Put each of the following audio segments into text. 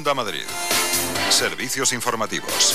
Onda Madrid. Servicios informativos.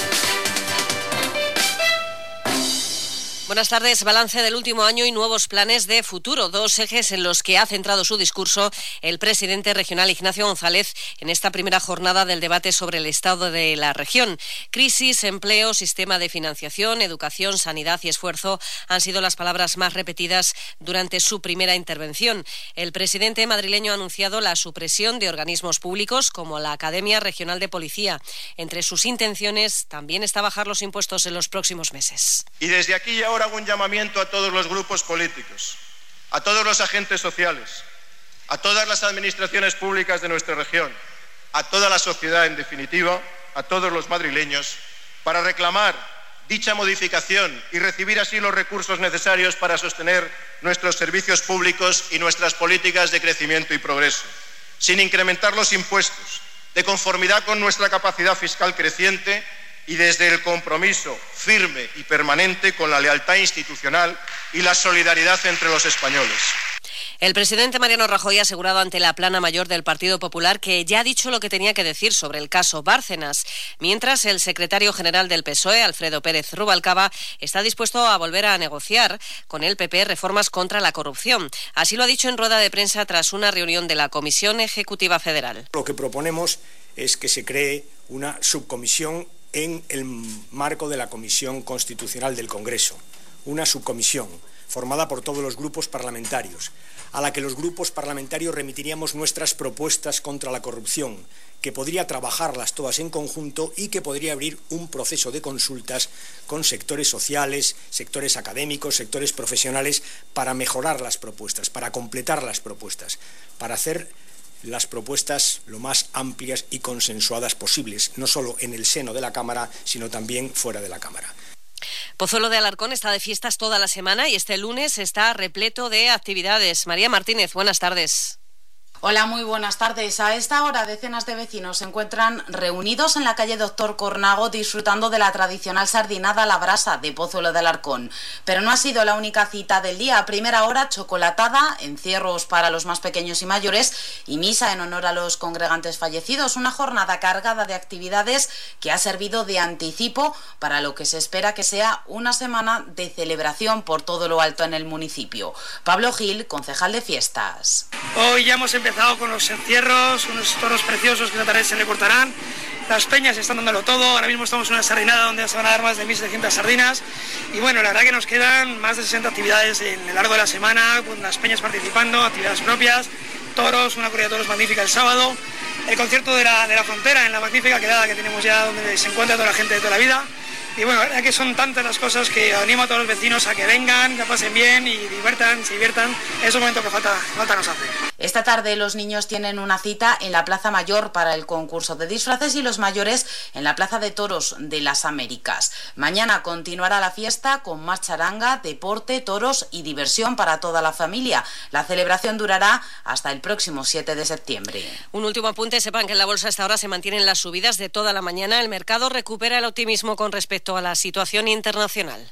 Buenas tardes. Balance del último año y nuevos planes de futuro. Dos ejes en los que ha centrado su discurso el presidente regional Ignacio González en esta primera jornada del debate sobre el estado de la región. Crisis, empleo, sistema de financiación, educación, sanidad y esfuerzo han sido las palabras más repetidas durante su primera intervención. El presidente madrileño ha anunciado la supresión de organismos públicos como la Academia Regional de Policía. Entre sus intenciones también está bajar los impuestos en los próximos meses. Y desde aquí ahora hago un llamamiento a todos los grupos políticos, a todos los agentes sociales, a todas las administraciones públicas de nuestra región, a toda la sociedad en definitiva, a todos los madrileños, para reclamar dicha modificación y recibir así los recursos necesarios para sostener nuestros servicios públicos y nuestras políticas de crecimiento y progreso, sin incrementar los impuestos, de conformidad con nuestra capacidad fiscal creciente y desde el compromiso firme y permanente con la lealtad institucional y la solidaridad entre los españoles. El presidente Mariano Rajoy ha asegurado ante la plana mayor del Partido Popular que ya ha dicho lo que tenía que decir sobre el caso Bárcenas, mientras el secretario general del PSOE, Alfredo Pérez Rubalcaba, está dispuesto a volver a negociar con el PP reformas contra la corrupción. Así lo ha dicho en rueda de prensa tras una reunión de la Comisión Ejecutiva Federal. Lo que proponemos es que se cree una subcomisión en el marco de la Comisión Constitucional del Congreso, una subcomisión formada por todos los grupos parlamentarios, a la que los grupos parlamentarios remitiríamos nuestras propuestas contra la corrupción, que podría trabajarlas todas en conjunto y que podría abrir un proceso de consultas con sectores sociales, sectores académicos, sectores profesionales, para mejorar las propuestas, para completar las propuestas, para hacer las propuestas lo más amplias y consensuadas posibles, no solo en el seno de la Cámara, sino también fuera de la Cámara. Pozuelo de Alarcón está de fiestas toda la semana y este lunes está repleto de actividades. María Martínez, buenas tardes. Hola, muy buenas tardes. A esta hora decenas de vecinos se encuentran reunidos en la calle Doctor Cornago disfrutando de la tradicional sardinada a la brasa de Pozuelo de Alarcón. Pero no ha sido la única cita del día. A primera hora, chocolatada, encierros para los más pequeños y mayores y misa en honor a los congregantes fallecidos. Una jornada cargada de actividades que ha servido de anticipo para lo que se espera que sea una semana de celebración por todo lo alto en el municipio. Pablo Gil, concejal de fiestas. Hoy ya hemos empezado con los encierros, unos toros preciosos que esta tarde se recortarán. Las peñas están dándolo todo. Ahora mismo estamos en una sardinada donde se van a dar más de 1.700 sardinas. Y bueno, la verdad que nos quedan más de 60 actividades en el largo de la semana, con las peñas participando, actividades propias, toros, una corrida de toros magnífica el sábado, el concierto de la frontera en la magnífica quedada que tenemos ya donde se encuentra toda la gente de toda la vida. Y bueno, la verdad que son tantas las cosas que animo a todos los vecinos a que vengan, que pasen bien y se diviertan. Es un momento que falta nos hace. Esta tarde los niños tienen una cita en la Plaza Mayor para el concurso de disfraces y los mayores en la Plaza de Toros de las Américas. Mañana continuará la fiesta con más charanga, deporte, toros y diversión para toda la familia. La celebración durará hasta el próximo 7 de septiembre. Un último apunte, sepan que en la bolsa a esta hora se mantienen las subidas de toda la mañana. El mercado recupera el optimismo con respecto a la situación internacional.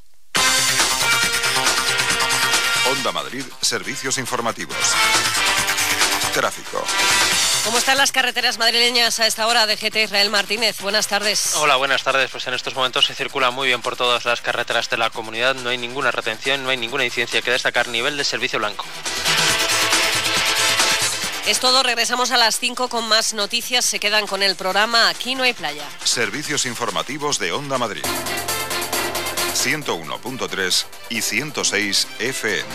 Onda Madrid, servicios informativos. Tráfico. ¿Cómo están las carreteras madrileñas a esta hora? DGT Israel Martínez, buenas tardes. Hola, buenas tardes. Pues en estos momentos se circula muy bien por todas las carreteras de la comunidad. No hay ninguna retención, no hay ninguna incidencia que destacar. Nivel de servicio blanco. Es todo, regresamos a las 5 con más noticias. Se quedan con el programa Aquí no hay playa. Servicios informativos de Onda Madrid. 101.3 y 106 FM.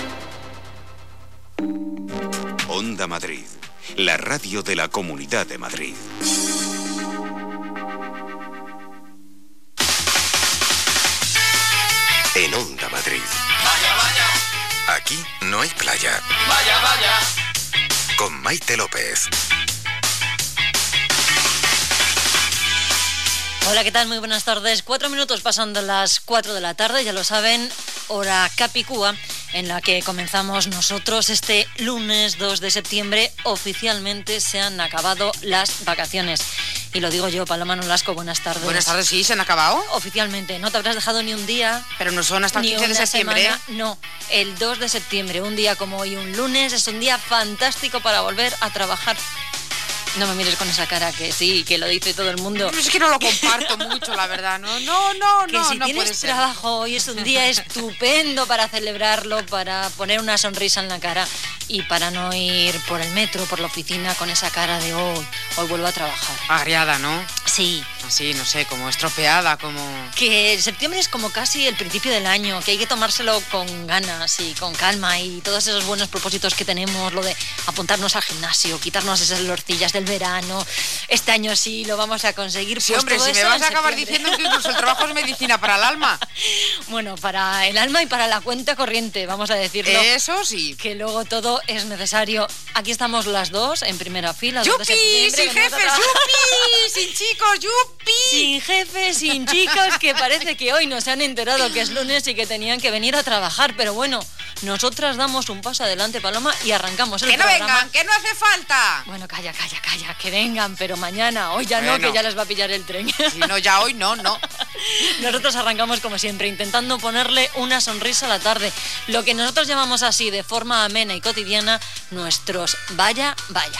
Onda Madrid, la radio de la Comunidad de Madrid. En Onda Madrid. Vaya, vaya. Aquí no hay playa. Vaya, vaya. Con Maite López. Hola, ¿qué tal? Muy buenas tardes. 4 minutos pasando las 4 de la tarde, ya lo saben, hora Capicúa, en la que comenzamos nosotros este lunes 2 de septiembre. Oficialmente se han acabado las vacaciones. Y lo digo yo, Paloma Nolasco, buenas tardes. Buenas tardes, sí, ¿se han acabado? Oficialmente, no te habrás dejado ni un día. Pero no son hasta el 15 de septiembre. Semana, no, el 2 de septiembre, un día como hoy, un lunes, es un día fantástico para volver a trabajar. No me mires con esa cara que sí, que lo dice todo el mundo. Es que no lo comparto mucho, la verdad. No, que si tienes trabajo hoy es un día estupendo para celebrarlo, para poner una sonrisa en la cara y para no ir por el metro, por la oficina con esa cara de hoy vuelvo a trabajar. Agriada, ¿no? Sí. Así, no sé, como estropeada, como... Que septiembre es como casi el principio del año, que hay que tomárselo con ganas y con calma y todos esos buenos propósitos que tenemos, lo de apuntarnos al gimnasio, quitarnos esas lorcillas del verano. Este año sí lo vamos a conseguir. Sí, pues hombre, si me vas a acabar diciendo que incluso el trabajo es medicina para el alma. Bueno, para el alma y para la cuenta corriente, vamos a decirlo. Eso sí. Que luego todo es necesario. Aquí estamos las dos en primera fila. ¡Yupi! ¡Sin jefes! ¡Yupi! ¡Sin chicos! ¡Yupi! Sin jefes, sin chicos, que parece que hoy no se han enterado que es lunes y que tenían que venir a trabajar. Pero bueno, nosotras damos un paso adelante, Paloma, y arrancamos el programa. ¡Que no vengan! ¡Que no hace falta! Bueno, calla, que vengan, pero mañana, hoy ya no, que ya les va a pillar el tren. Si no, ya hoy no. Nosotros arrancamos como siempre, intentando ponerle una sonrisa a la tarde. Lo que nosotros llamamos así, de forma amena y cotidiana, nuestros vaya.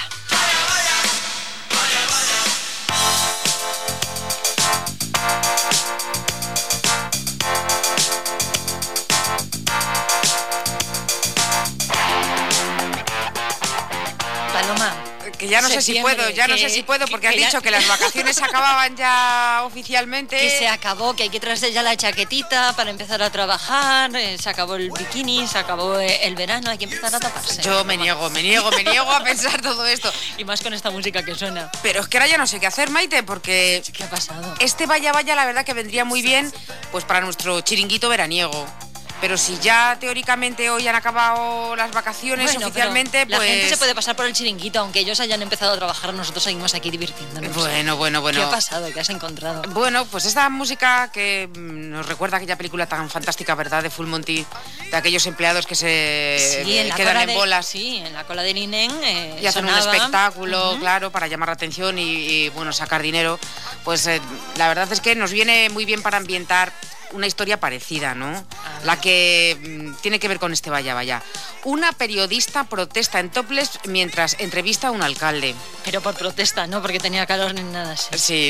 Paloma, que ya no sé si puedo, porque has dicho que las vacaciones se acababan ya oficialmente. Que se acabó, que hay que traerse ya la chaquetita para empezar a trabajar, se acabó el bikini, se acabó el verano, hay que empezar a taparse. Yo me niego a pensar todo esto. Y más con esta música que suena. Pero es que ahora ya no sé qué hacer, Maite, porque... ¿Qué ha pasado? Este vaya, la verdad que vendría muy bien pues para nuestro chiringuito veraniego. Pero si ya teóricamente hoy han acabado las vacaciones oficialmente, pues... La gente se puede pasar por el chiringuito, aunque ellos hayan empezado a trabajar, nosotros seguimos aquí divirtiéndonos. Bueno. ¿Qué ha pasado? ¿Qué has encontrado? Bueno, pues esta música que nos recuerda aquella película tan fantástica, ¿verdad?, de Full Monty, de aquellos empleados que se quedan en bolas. Sí, en la cola del INEN y hacen un espectáculo, claro, para llamar la atención y bueno, sacar dinero. Pues la verdad es que nos viene muy bien para ambientar una historia parecida, ¿no? La que tiene que ver con este vaya. Una periodista protesta en topless mientras entrevista a un alcalde. Pero por protesta, no porque tenía calor ni nada así. Sí,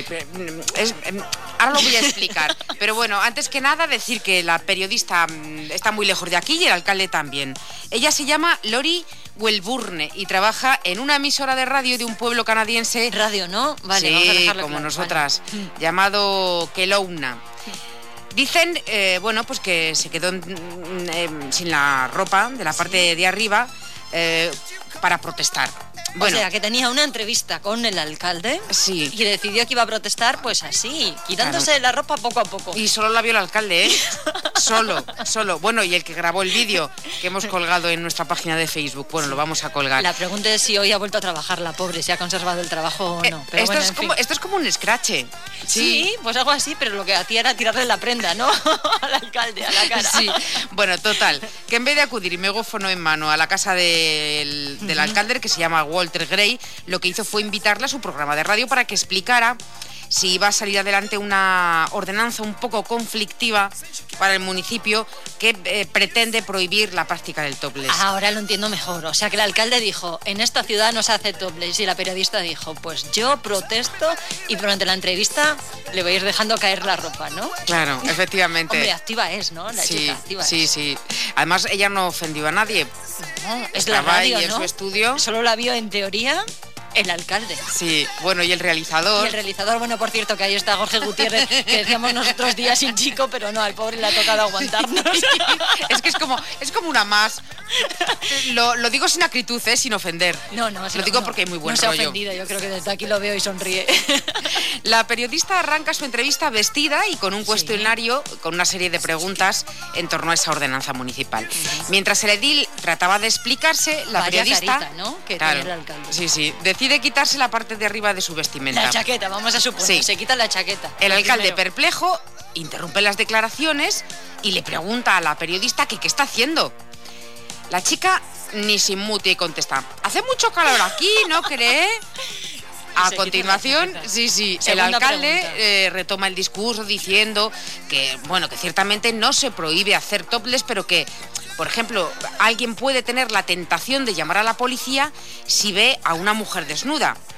ahora lo voy a explicar. Pero bueno, antes que nada decir que la periodista está muy lejos de aquí y el alcalde también. Ella se llama Lori Welburne y trabaja en una emisora de radio de un pueblo canadiense. Radio, ¿no? Vale, sí, vamos a dejarlo como claro, nosotras, vale. Llamado Kelowna. Dicen, pues que se quedó sin la ropa de la parte de arriba para protestar. Bueno, o sea, que tenía una entrevista con el alcalde, sí, y decidió que iba a protestar, pues así, quitándose la ropa poco a poco. Y solo la vio el alcalde, ¿eh? Solo. Bueno, y el que grabó el vídeo que hemos colgado en nuestra página de Facebook, bueno, lo vamos a colgar. La pregunta es si hoy ha vuelto a trabajar la pobre, si ha conservado el trabajo o no. Pero esto es como un scratch. Sí, pues algo así, pero lo que hacía era tirarle la prenda, ¿no? Al alcalde, a la cara. Sí, bueno, total, que en vez de acudir y megáfono en mano a la casa del alcalde, que se llama Walter Gray, lo que hizo fue invitarle a su programa de radio para que explicara si iba a salir adelante una ordenanza un poco conflictiva para el municipio que pretende prohibir la práctica del topless. Ahora lo entiendo mejor. O sea, que el alcalde dijo, en esta ciudad no se hace topless, y la periodista dijo, pues yo protesto, y durante la entrevista le voy a ir dejando caer la ropa, ¿no? Claro, efectivamente. Hombre, activa es, ¿no? La chica activa es. Sí. Además, ella no ofendió a nadie. No, es la radio, ahí en ¿no? su estudio. Solo la vio en teoría el alcalde. Sí, bueno, y el realizador. Y el realizador, bueno, por cierto, que ahí está Jorge Gutiérrez, que decíamos nosotros días sin chico, pero no, al pobre le ha tocado aguantarnos. Es que es como una más. Lo digo sin acritud, sin ofender. No, lo digo porque hay muy buen rollo. No se ha ofendido, yo creo que desde aquí lo veo y sonríe. La periodista arranca su entrevista vestida y con un cuestionario, con una serie de preguntas en torno a esa ordenanza municipal. Mientras el edil trataba de explicarse, la periodista... Carita, ¿no? Que claro, tiene el alcalde. Sí, decide quitarse la parte de arriba de su vestimenta. La chaqueta, vamos a suponer, sí. Se quita la chaqueta. El alcalde, perplejo, interrumpe las declaraciones y le pregunta a la periodista que qué está haciendo. La chica ni sin mutia y contesta, hace mucho calor aquí, ¿no cree? A continuación, sí, el alcalde retoma el discurso diciendo que, bueno, que ciertamente no se prohíbe hacer topless, pero que, por ejemplo, alguien puede tener la tentación de llamar a la policía si ve a una mujer desnuda.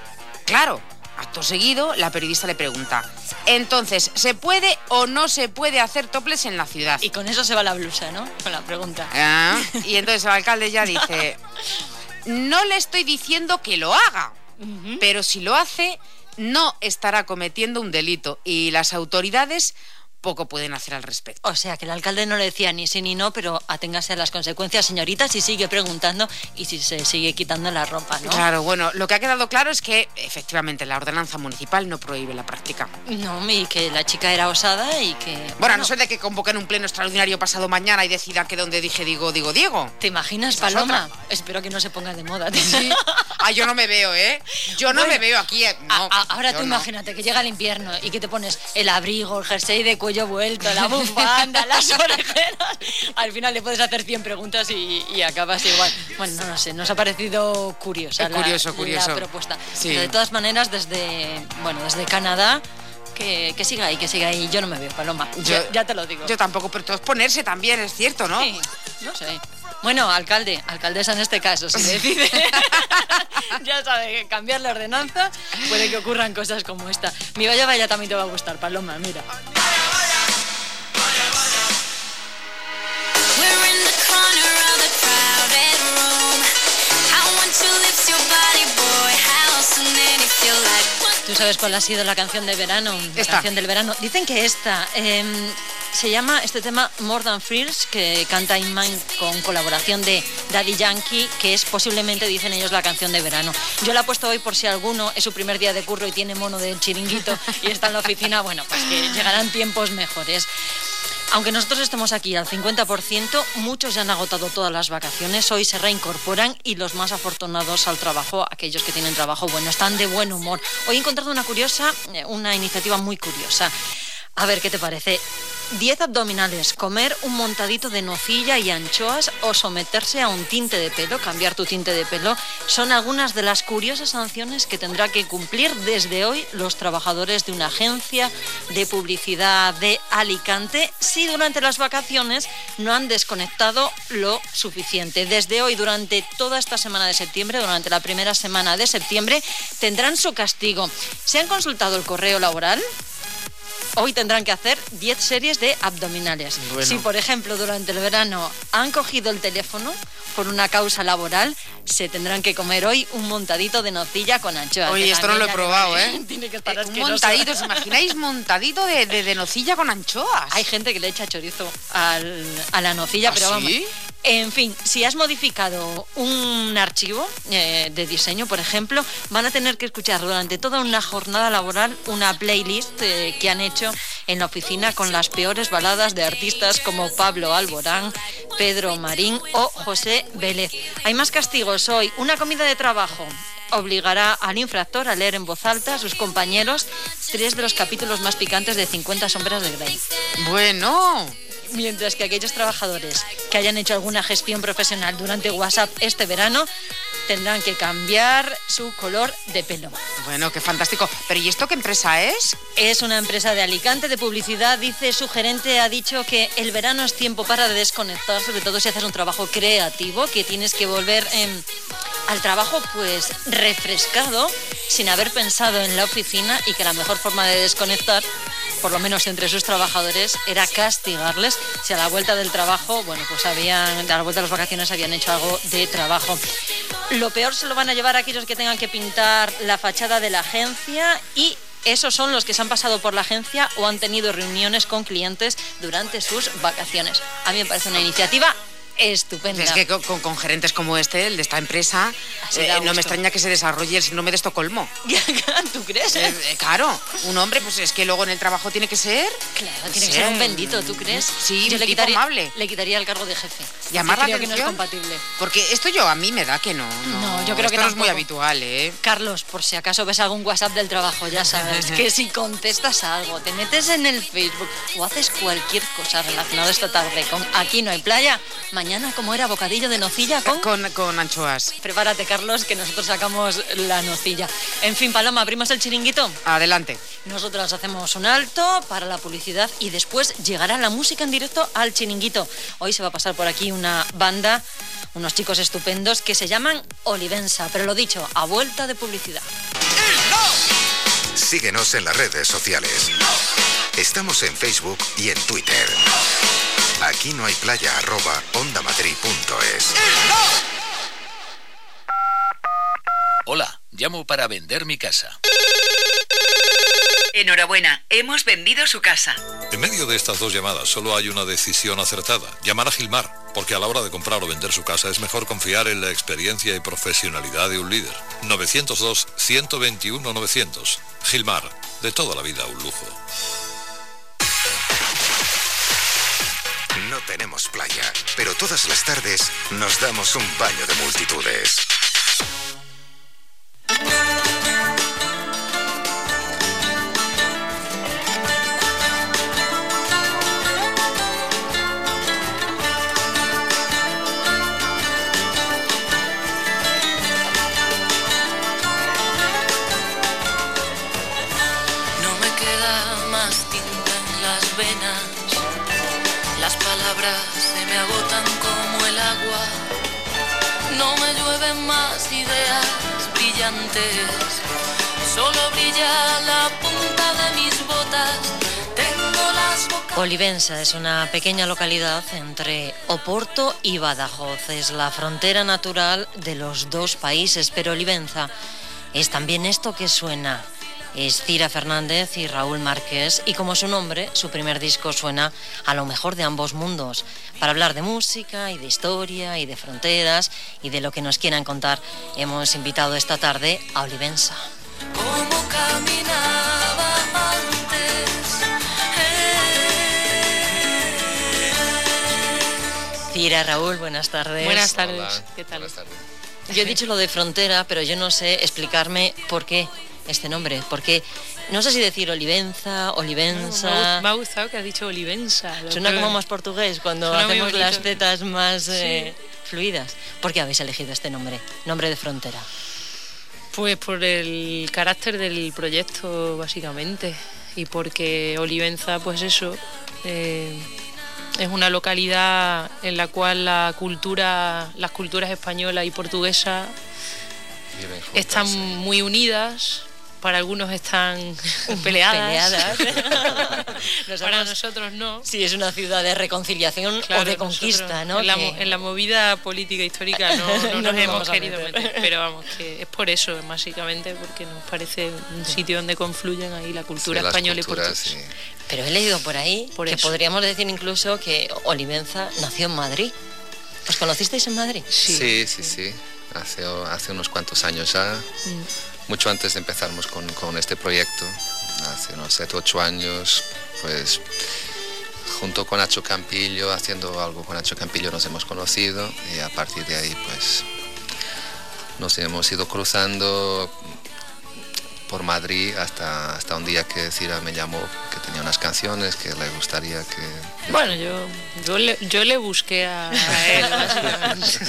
Claro, acto seguido, la periodista le pregunta: entonces, ¿se puede o no se puede hacer topless en la ciudad? Y con eso se va la blusa, ¿no? Con la pregunta. Y entonces el alcalde ya dice: no le estoy diciendo que lo haga, pero si lo hace, no estará cometiendo un delito y las autoridades poco pueden hacer al respecto. O sea, que el alcalde no le decía ni sí ni no, pero aténgase a las consecuencias, señorita, si sigue preguntando y si se sigue quitando la ropa, ¿no? Claro, bueno, lo que ha quedado claro es que, efectivamente, la ordenanza municipal no prohíbe la práctica. No, y que la chica era osada y que... Bueno, a no ser de que convoquen un pleno extraordinario pasado mañana y decidan que donde dije digo, digo Diego. ¿Te imaginas, Paloma? Espero que no se ponga de moda. Sí. Yo no me veo, ¿eh? Yo no me veo aquí. No, ahora tú imagínate que llega el invierno y que te pones el abrigo, el jersey de cuello vuelto, la bufanda, las orejeras. Al final le puedes hacer 100 preguntas y acabas igual. Bueno, no sé, nos ha parecido curiosa curioso. la propuesta. Sí. Pero de todas maneras, desde Canadá, que siga ahí. Yo no me veo, Paloma. Ya te lo digo. Yo tampoco, pero todo es ponerse también, es cierto, ¿no? Sí, no sé. Bueno, alcaldesa en este caso, si decide, ya sabe, cambiar la ordenanza, puede que ocurran cosas como esta. Mi vaya también te va a gustar, Paloma, mira. ¿Tú sabes cuál ha sido la canción de verano? La canción del verano. Dicen que esta se llama este tema More Than Fears, que canta Inman con colaboración de Daddy Yankee, que es posiblemente, dicen ellos, la canción de verano. Yo la he puesto hoy por si alguno es su primer día de curro y tiene mono del chiringuito y está en la oficina. Bueno, pues que llegarán tiempos mejores. Aunque nosotros estemos aquí al 50%, muchos ya han agotado todas las vacaciones, hoy se reincorporan y los más afortunados al trabajo, aquellos que tienen trabajo bueno, están de buen humor. Hoy he encontrado una iniciativa muy curiosa. A ver, ¿qué te parece? 10 abdominales, comer un montadito de nocilla y anchoas o someterse a un tinte de pelo, cambiar tu tinte de pelo, son algunas de las curiosas sanciones que tendrá que cumplir desde hoy los trabajadores de una agencia de publicidad de Alicante si durante las vacaciones no han desconectado lo suficiente. Desde hoy, durante toda esta semana de septiembre, durante la primera semana de septiembre, tendrán su castigo. ¿Se han consultado el correo laboral? Hoy tendrán que hacer 10 series de abdominales. Bueno. Si, por ejemplo, durante el verano han cogido el teléfono por una causa laboral, se tendrán que comer hoy un montadito de nocilla con anchoas. Oye, esto no lo he probado, ¿eh? Tiene que estar un montadito, ¿os imagináis? Montadito de nocilla con anchoas. Hay gente que le echa chorizo a la nocilla, pero vamos. ¿Sí? En fin, si has modificado un archivo de diseño, por ejemplo, van a tener que escuchar durante toda una jornada laboral una playlist que han hecho en la oficina con las peores baladas de artistas como Pablo Alborán, Pedro Marín o José Vélez. Hay más castigos hoy. Una comida de trabajo obligará al infractor a leer en voz alta a sus compañeros 3 de los capítulos más picantes de 50 sombras de Grey. Bueno... Mientras que aquellos trabajadores que hayan hecho alguna gestión profesional durante WhatsApp este verano tendrán que cambiar su color de pelo. Bueno, qué fantástico. ¿Pero y esto qué empresa es? Es una empresa de Alicante de publicidad. Dice su gerente, ha dicho que el verano es tiempo para desconectar, sobre todo si haces un trabajo creativo, que tienes que volver al trabajo pues refrescado, sin haber pensado en la oficina, y que la mejor forma de desconectar, por lo menos entre sus trabajadores, era castigarles si a la vuelta del trabajo, bueno, pues a la vuelta de las vacaciones habían hecho algo de trabajo. Lo peor se lo van a llevar aquellos que tengan que pintar la fachada de la agencia, y esos son los que se han pasado por la agencia o han tenido reuniones con clientes durante sus vacaciones. A mí me parece una iniciativa estupenda. Es que con gerentes como este, el de esta empresa, no me extraña que se desarrolle el síndrome de Estocolmo. ¿Tú crees? Claro, un hombre, pues es que luego en el trabajo tiene que ser... Claro, tiene que ser un bendito, ¿tú crees? Sí, yo un tipo amable. Le quitaría el cargo de jefe. Llamar la atención. Que no es compatible. Porque esto a mí me da que no. No, yo creo que no es muy habitual, ¿eh? Carlos, por si acaso ves algún WhatsApp del trabajo, ya sabes que si contestas algo, te metes en el Facebook o haces cualquier cosa relacionada esta tarde con Aquí no hay playa, mañana, como era, bocadillo de nocilla con anchoas. Prepárate, Carlos, que nosotros sacamos la nocilla. En fin, Paloma, ¿abrimos el chiringuito? Adelante. Nosotras hacemos un alto para la publicidad y después llegará la música en directo al chiringuito. Hoy se va a pasar por aquí una banda, unos chicos estupendos que se llaman Olivenza, pero lo dicho, a vuelta de publicidad. Síguenos en las redes sociales. Estamos en Facebook y en Twitter. Aquí no hay playa @ondamadrid.es. Hola, llamo para vender mi casa. Enhorabuena, hemos vendido su casa. En medio de estas dos llamadas solo hay una decisión acertada: llamar a Gilmar, porque a la hora de comprar o vender su casa es mejor confiar en la experiencia y profesionalidad de un líder. 902-121-900. Gilmar, de toda la vida un lujo. No tenemos playa, pero todas las tardes nos damos un baño de multitudes. Las palabras se me agotan como el agua. No me llueven más ideas brillantes. Solo brilla la punta de mis botas. Tengo las bocas... Olivenza es una pequeña localidad entre Oporto y Badajoz. Es la frontera natural de los dos países, pero Olivenza es también esto que suena. Es Cira Fernández y Raúl Márquez, y como su nombre, su primer disco suena a lo mejor de ambos mundos, para hablar de música y de historia y de fronteras y de lo que nos quieran contar. Hemos invitado esta tarde a Olivenza. Como caminaba antes. Cira, Raúl, buenas tardes. Buenas tardes. Hola. ¿Qué tal? Buenas tardes. Yo he dicho lo de frontera, pero yo no sé explicarme por qué este nombre, porque no sé si decir Olivenza, Olivenza. No, me ha gustado que has dicho Olivenza. Suena como más portugués cuando hacemos las tetas más fluidas. ¿Por qué habéis elegido este nombre de frontera? Pues por el carácter del proyecto, básicamente, y porque Olivenza, pues eso, es una localidad en la cual las culturas española y portuguesa están muy unidas. Para algunos están peleadas. Para nosotros no. Sí, es una ciudad de reconciliación, claro, o de conquista, ¿no? En la movida política histórica no nos hemos querido meter, pero vamos, que es por eso, básicamente, porque nos parece un sitio donde confluyen ahí la cultura española y portuguesa. Sí. Pero he leído por ahí que podríamos decir incluso que Olivenza nació en Madrid. ¿Os conocisteis en Madrid? Sí. Hace unos cuantos años ya. Mucho antes de empezarnos con este proyecto, hace unos 7 u 8 años, pues junto con Nacho Campillo, haciendo algo con Nacho Campillo nos hemos conocido, y a partir de ahí pues nos hemos ido cruzando por Madrid hasta un día que Cira me llamó, que tenía unas canciones que le gustaría que... Bueno, yo le busqué a él, básicamente.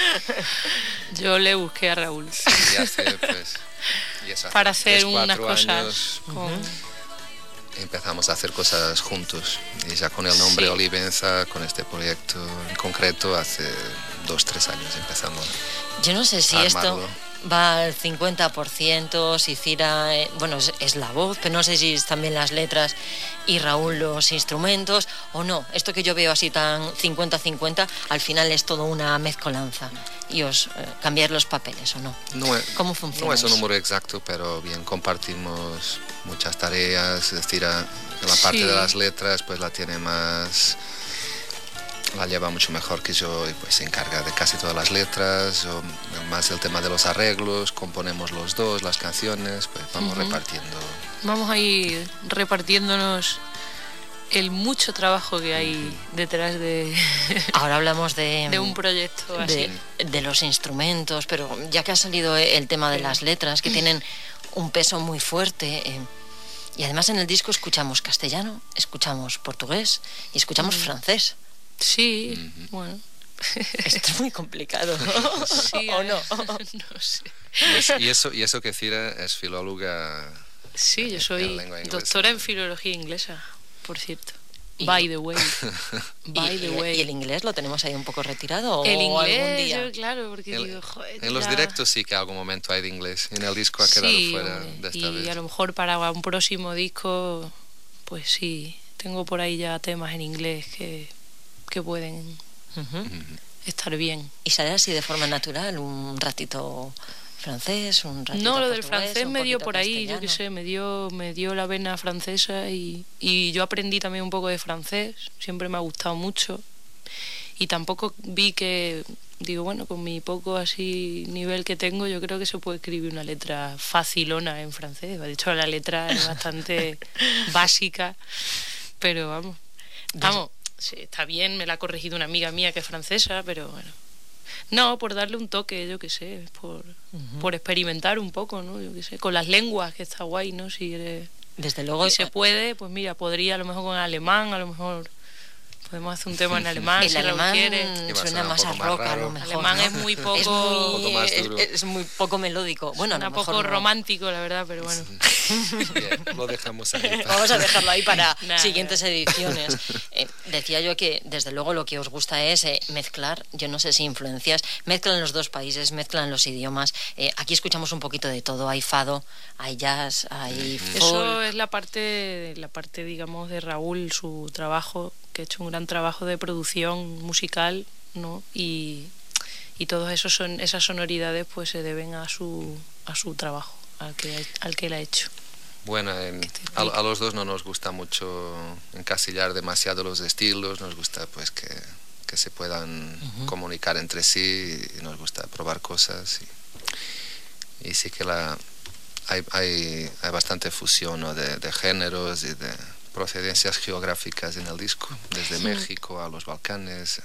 Yo le busqué a Raúl. Sí, hace para hacer unas cosas empezamos a hacer cosas juntos, y ya con el nombre Olivenza, con este proyecto en concreto, hace 2-3 años empezamos. Yo no sé si esto va al 50%, si Cira, bueno, es la voz, pero no sé si es también las letras y Raúl los instrumentos, o no. Esto que yo veo así tan 50-50, al final es todo una mezcolanza. Y os cambiáis los papeles, ¿o no? ¿Cómo funciona? No es un número exacto, pero bien, compartimos muchas tareas. Es decir, la parte de las letras pues la lleva mucho mejor que yo, y pues se encarga de casi todas las letras. Yo, más el tema de los arreglos, componemos los dos las canciones, pues vamos repartiendo. Vamos a ir repartiéndonos el mucho trabajo que hay detrás de... Ahora hablamos de un proyecto así. De los instrumentos, pero ya que ha salido el tema de las letras, que tienen un peso muy fuerte, y además en el disco escuchamos castellano, escuchamos portugués y escuchamos francés. Sí, bueno. Esto es muy complicado, ¿no? Sí, ¿o no? No sé. Y eso que Cira es filóloga. Sí, yo soy doctora en filología inglesa, por cierto. By the way. ¿Y el inglés lo tenemos ahí un poco retirado? El ¿o inglés, algún día? yo, claro, porque digo, joder. En los directos sí que algún momento hay de inglés. En el disco ha quedado fuera de esta vez. Y a lo mejor para un próximo disco, pues sí, tengo por ahí ya temas en inglés que pueden estar bien. ¿Y sale así de forma natural? ¿Un ratito francés, un ratito No, lo del portugués, francés me dio por ahí, castellano? yo qué sé, me dio la vena francesa y yo aprendí también un poco de francés, siempre me ha gustado mucho y tampoco vi que, digo, bueno, con mi poco así nivel que tengo, yo creo que se puede escribir una letra facilona en francés, de hecho la letra es bastante básica, pero vamos, sí, está bien, me la ha corregido una amiga mía que es francesa, pero bueno. No, por darle un toque, yo qué sé, por experimentar un poco, ¿no? Yo qué sé, con las lenguas, que está guay, ¿no? Si eres... Desde luego... Si se puede, pues mira, podría a lo mejor con alemán, a lo mejor podemos hacer un tema en alemán, el si alemán quiere. Suena más a rock, a lo mejor. El alemán, ¿no? Es muy poco... Es muy poco melódico. Bueno, un poco romántico, la verdad, pero bueno. Bien, lo dejamos ahí. Vamos a dejarlo ahí para siguientes ediciones. Decía yo que desde luego lo que os gusta es mezclar, yo no sé si influencias, mezclan los dos países, mezclan los idiomas. Aquí escuchamos un poquito de todo, hay fado, hay jazz, hay folk. Eso es la parte digamos de Raúl, su trabajo, que ha hecho un gran trabajo de producción musical, ¿no? Y todos esas sonoridades pues se deben a su trabajo, al que él ha hecho. Bueno, a los dos no nos gusta mucho encasillar demasiado los estilos, nos gusta pues que se puedan comunicar entre sí, y nos gusta probar cosas y sí que hay bastante fusión, ¿no? de géneros y de procedencias geográficas en el disco, desde México a los Balcanes,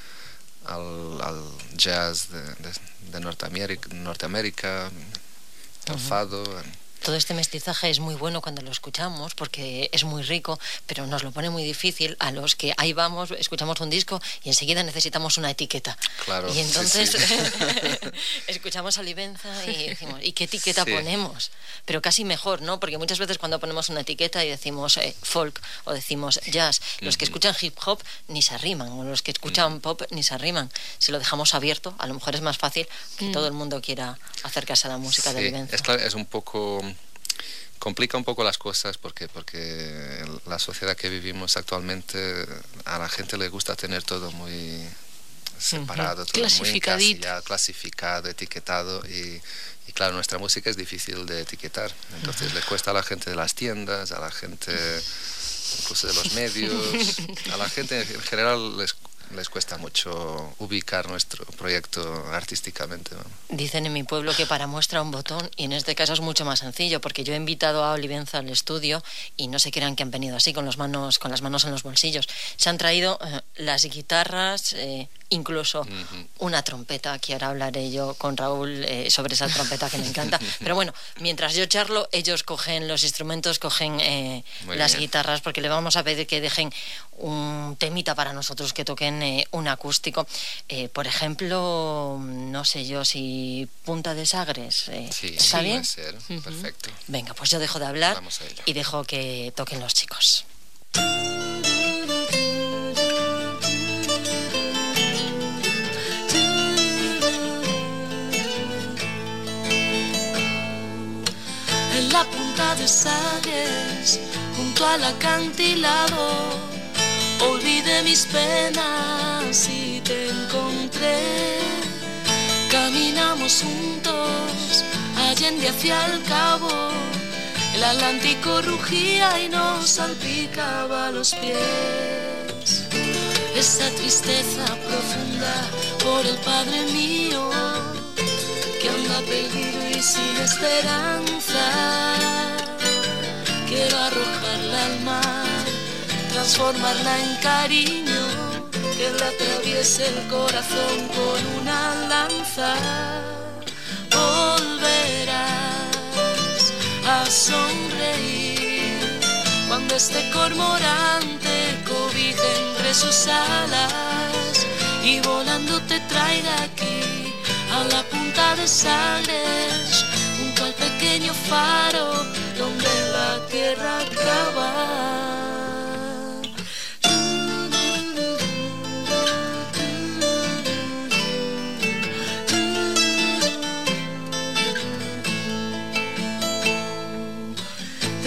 al jazz de Norteamérica, al fado. Todo este mestizaje es muy bueno cuando lo escuchamos porque es muy rico, pero nos lo pone muy difícil a los que ahí vamos, escuchamos un disco y enseguida necesitamos una etiqueta. Claro, y entonces sí. escuchamos a Olivenza y decimos, ¿y qué etiqueta ponemos? Pero casi mejor, ¿no? Porque muchas veces cuando ponemos una etiqueta y decimos folk o decimos jazz, los que escuchan hip hop ni se arriman, o los que escuchan pop ni se arriman. Si lo dejamos abierto, a lo mejor es más fácil que todo el mundo quiera acercarse a la música de Olivenza. Es claro, es un poco... complica un poco las cosas porque la sociedad que vivimos actualmente, a la gente le gusta tener todo muy separado, todo muy encasillado, clasificado, etiquetado y claro, nuestra música es difícil de etiquetar, entonces le cuesta a la gente de las tiendas, a la gente incluso de los medios, a la gente en general les cuesta mucho ubicar nuestro proyecto artísticamente, ¿no? Dicen en mi pueblo que para muestra un botón, y en este caso es mucho más sencillo, porque yo he invitado a Olivenza al estudio y no se crean que han venido así con las manos en los bolsillos. Se han traído las guitarras, incluso una trompeta, que ahora hablaré yo con Raúl sobre esa trompeta que me encanta. Pero bueno, mientras yo charlo, ellos cogen los instrumentos, cogen las guitarras, porque le vamos a pedir que dejen un temita para nosotros, que toquen un acústico. Por ejemplo, no sé yo si Punta de Sagres. ¿Está bien? Puede ser, perfecto. Venga, pues yo dejo de hablar y dejo que toquen los chicos. En la Punta de Sagres, junto al acantilado, olvidé mis penas y te encontré. Caminamos juntos, allende hacia el cabo, el Atlántico rugía y nos salpicaba los pies. Esa tristeza profunda por el Padre mío, que anda perdido y sin esperanza. Quiero arrojarla al mar, transformarla en cariño, que le atraviese el corazón con una lanza. Volverás a sonreír cuando este cormorante cobije entre sus alas y volando te traiga aquí a la Punta de Sagres, junto al pequeño faro donde la tierra acaba.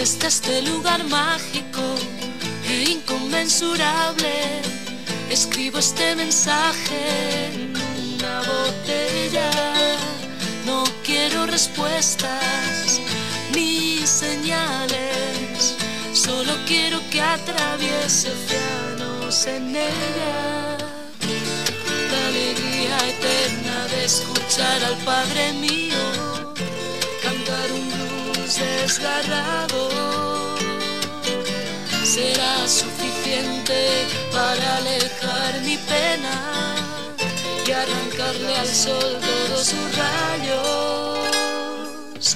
desde este lugar mágico e inconmensurable, escribo este mensaje en una botella. No quiero respuestas ni señales, solo quiero que atraviese océanos en ella. La alegría eterna de escuchar al Padre mío cantar un blues desgarrado será suficiente para alejar mi pena y arrancarle al sol todos sus rayos.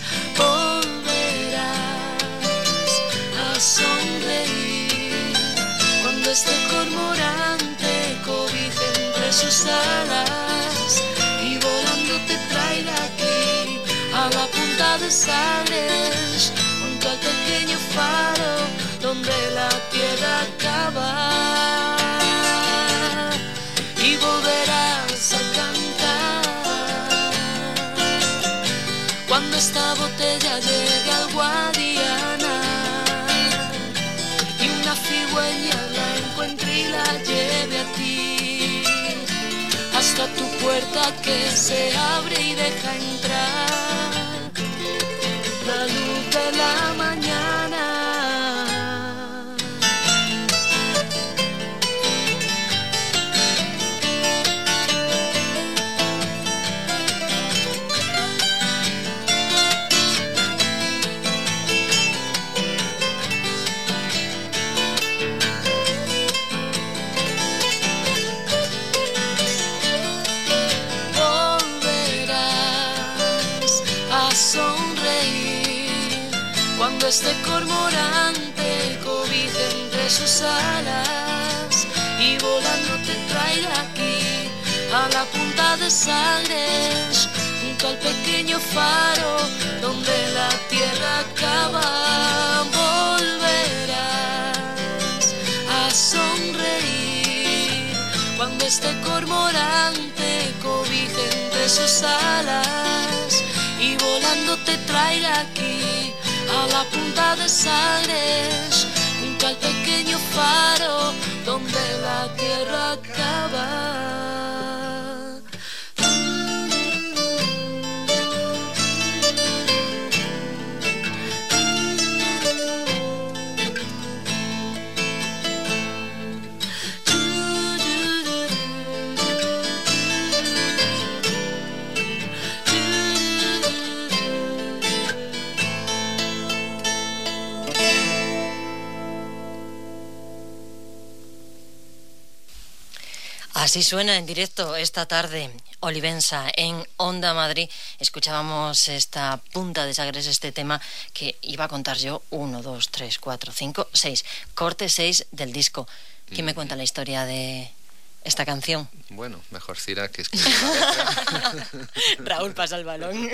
Volverás a sonreír cuando este cormorante cobije entre sus alas y volando te traiga aquí a la punta de Sagres, junto al pequeño faro donde la tierra acaba, y volverás a cantar cuando esta botella llegue al Guadiana y una cigüeña la encuentre y la lleve a ti hasta tu puerta que se abre y deja entrar la luz de la mañana. Cuando este cormorante cobije entre sus alas y volando te traiga aquí a la punta de Sagres, junto al pequeño faro donde la tierra acaba, volverás a sonreír cuando este cormorante cobije entre sus alas y volando te traiga aquí a la punta de Sagres, junto al pequeño faro donde la tierra acaba. Así suena en directo esta tarde Olivenza en Onda Madrid. Escuchábamos esta punta de Sagres, este tema que iba a contar yo 1, 2, 3, 4, 5, 6. Corte 6 del disco. ¿Quién me cuenta la historia de esta canción? Bueno, mejor Cira que escribe la letra. Raúl pasa el balón.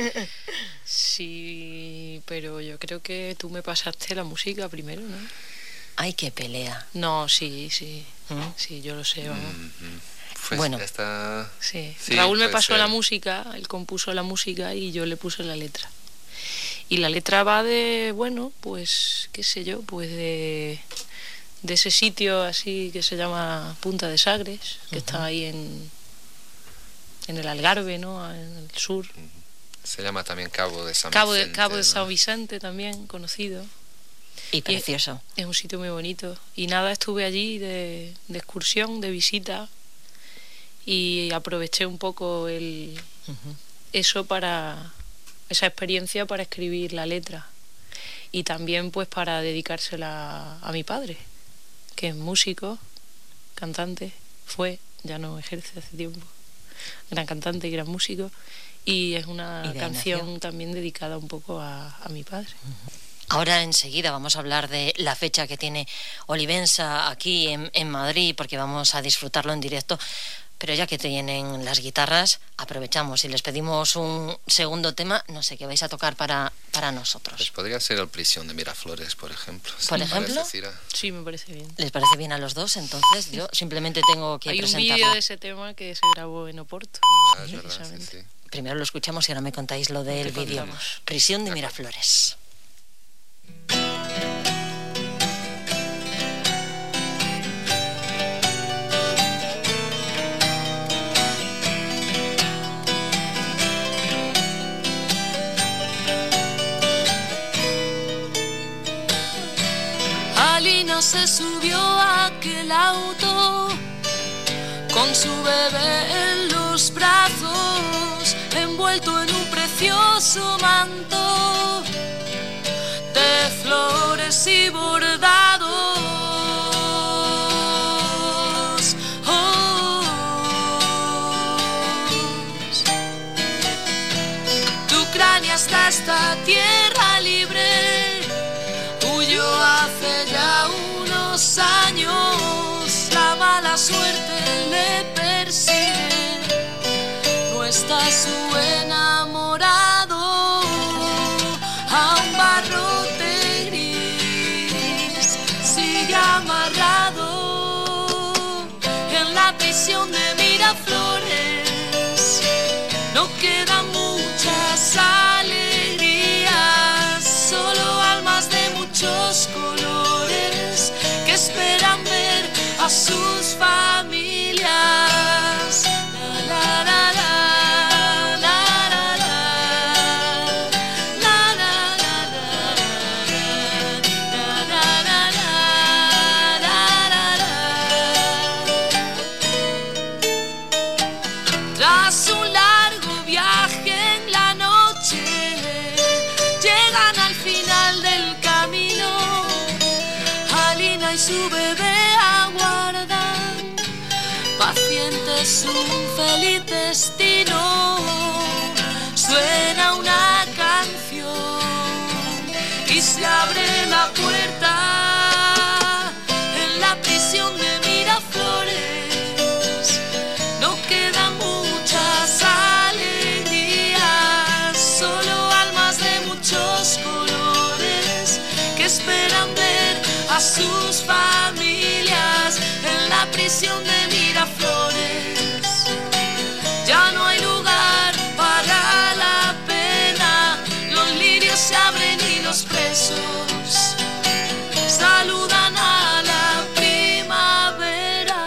Sí, pero yo creo que tú me pasaste la música primero, ¿no? Ay, qué pelea. No, sí. Sí, yo lo sé, vamos. Pues bueno, sí. Raúl me pasó la música, él compuso la música y yo le puse la letra. Y la letra va de, bueno, pues, qué sé yo, pues de ese sitio así que se llama Punta de Sagres, que está ahí en el Algarve, ¿no? En el sur. Se llama también Cabo de San Vicente. Cabo de San Vicente también, conocido. Y precioso. Es un sitio muy bonito. Y nada, estuve allí de excursión, de visita, y aproveché un poco eso para esa experiencia para escribir la letra, y también pues para dedicársela a mi padre, que es músico, cantante, ya no ejerce hace tiempo, gran cantante y gran músico, y es una canción también dedicada un poco a mi padre. Ahora enseguida vamos a hablar de la fecha que tiene Olivenza aquí en Madrid, porque vamos a disfrutarlo en directo. Pero ya que tienen las guitarras, aprovechamos y les pedimos un segundo tema. No sé qué vais a tocar para nosotros. Pues podría ser El Prisión de Miraflores, por ejemplo. ¿Por ejemplo? Sí, me parece bien. ¿Les parece bien a los dos? Entonces yo simplemente tengo que presentarlo. Hay un vídeo de ese tema que se grabó en Oporto. Es verdad, sí. Primero lo escuchamos y ahora me contáis lo del vídeo. Prisión de Miraflores. se subió a aquel auto con su bebé en los brazos, envuelto en un precioso manto de flores y bordados. De Ucrania hasta esta tierra libre huyó hace ya unos años. La mala suerte le persigue, no está su enamorado a un barrote gris, sigue amarrado en la prisión de Miraflores. No quedan muchas alegrías, solo almas de muchos colores que esperan ver a sus familias. La, la, la. Tras un largo viaje en la noche, llegan al final del camino. Alina y su bebé aguardan, pacientes un feliz destino. Suena una canción y se abre la puerta en la prisión de Miraflores. No quedan muchas alegrías, solo almas de muchos colores que esperan ver a sus familias en la prisión de Miraflores. Ya no hay lugar para la pena, los lirios se abren y los presos saludan a la primavera.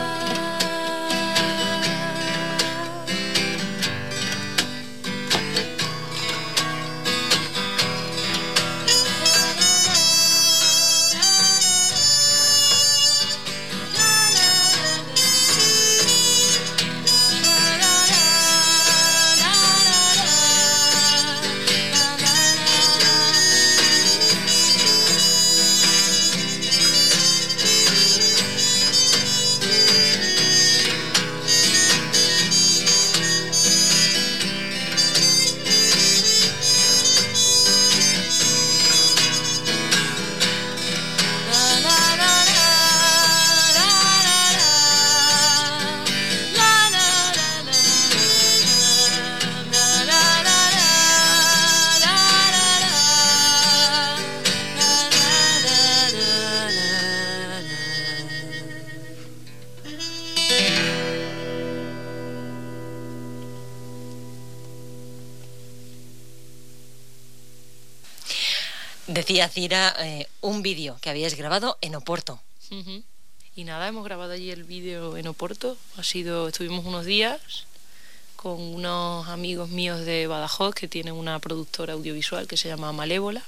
Decía Cira, un vídeo que habíais grabado en Oporto. Y nada, hemos grabado allí el vídeo en Oporto. Estuvimos unos días con unos amigos míos de Badajoz que tienen una productora audiovisual que se llama Malévola.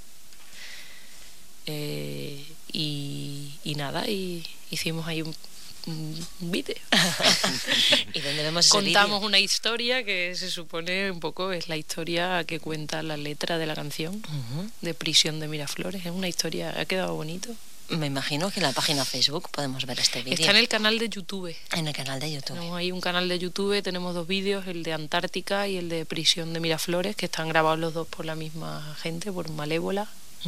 Y nada, y hicimos ahí un vídeo. ¿Y dónde vemos ese Contamos vídeo? una historia que se supone un poco es la historia que cuenta la letra de la canción de Prisión de Miraflores. Es una historia, ha quedado bonito. Me imagino que en la página Facebook podemos ver este vídeo. Está en el canal de YouTube. En el canal de YouTube. Tenemos ahí un canal de YouTube, tenemos dos vídeos, el de Antártica y el de Prisión de Miraflores, que están grabados los dos por la misma gente, por Malévola.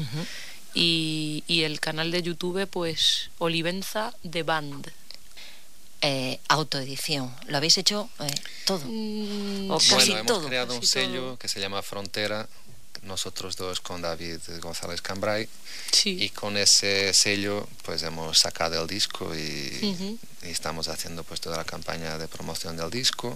Y el canal de YouTube, pues, Olivenza The Band. Autoedición. ¿Lo habéis hecho todo? O casi bueno, hemos todo. creado un Casi sello todo. que se llama Frontera, nosotros dos con David González Cambray. Y con ese sello pues hemos sacado el disco y estamos haciendo pues toda la campaña de promoción del disco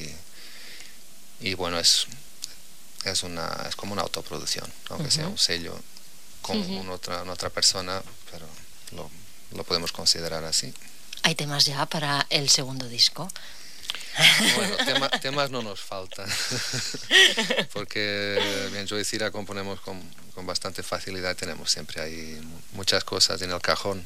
y bueno, es como una autoproducción, aunque sea un sello con otra persona, pero lo podemos considerar así. ¿Hay temas ya para el segundo disco? Bueno, temas no nos faltan, porque en Joy Cira componemos con bastante facilidad, tenemos siempre ahí muchas cosas en el cajón,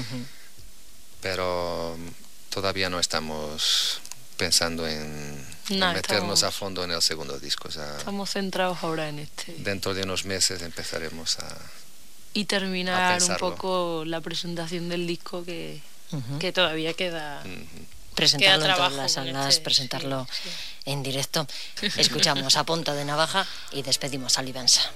pero todavía no estamos pensando en meternos a fondo en el segundo disco. O sea, estamos centrados ahora en este. Dentro de unos meses empezaremos y terminar un poco la presentación del disco que todavía queda. Presentarlo en todas las salas, presentarlo en directo. Escuchamos A Punta de Navaja y despedimos a Olivença.